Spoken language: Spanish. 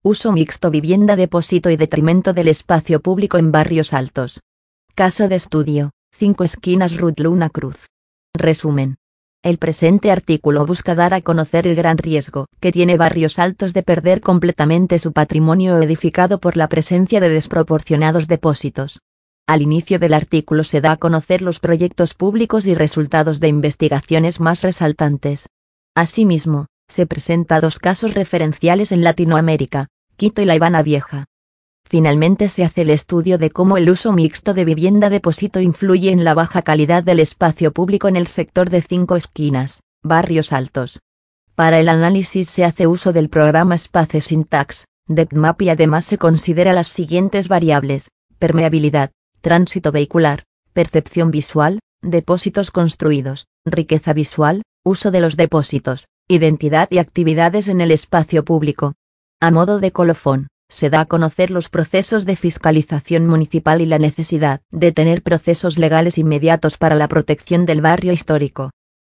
Uso mixto vivienda depósito y detrimento del espacio público en barrios altos. Caso de estudio, 5 Esquinas Ruth Luna Cruz. Resumen. El presente artículo busca dar a conocer el gran riesgo que tiene Barrios Altos de perder completamente su patrimonio edificado por la presencia de desproporcionados depósitos. Al inicio del artículo se da a conocer los proyectos públicos y resultados de investigaciones más resaltantes. Asimismo, se presenta 2 casos referenciales en Latinoamérica, Quito y La Habana Vieja. Finalmente se hace el estudio de cómo el uso mixto de vivienda depósito influye en la baja calidad del espacio público en el sector de 5 Esquinas, Barrios Altos. Para el análisis se hace uso del programa Space Syntax, DepthMap, y además se considera las siguientes variables: permeabilidad, tránsito vehicular, percepción visual, depósitos construidos, riqueza visual, uso de los depósitos, identidad y actividades en el espacio público. A modo de colofón, se da a conocer los procesos de fiscalización municipal y la necesidad de tener procesos legales inmediatos para la protección del barrio histórico.